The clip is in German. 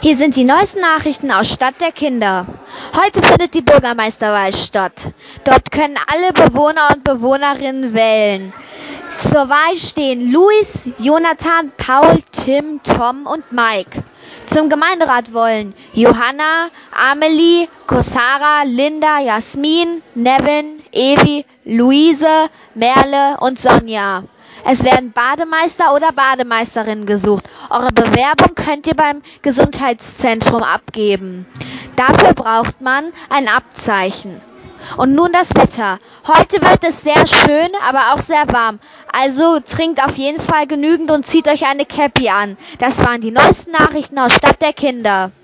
Hier sind die neuesten Nachrichten aus Stadt der Kinder. Heute findet die Bürgermeisterwahl statt. Dort können alle Bewohner und Bewohnerinnen wählen. Zur Wahl stehen Luis, Jonathan, Paul, Tim, Tom und Mike. Zum Gemeinderat wollen Johanna, Amelie, Kosara, Linda, Jasmin, Nevin, Evi, Luise, Merle und Sonja. Es werden Bademeister oder Bademeisterinnen gesucht. Eure Bewerbung könnt ihr beim Gesundheitszentrum abgeben. Dafür braucht man ein Abzeichen. Und nun das Wetter. Heute wird es sehr schön, aber auch sehr warm. Also trinkt auf jeden Fall genügend und zieht euch eine Käppi an. Das waren die neuesten Nachrichten aus Stadt der Kinder.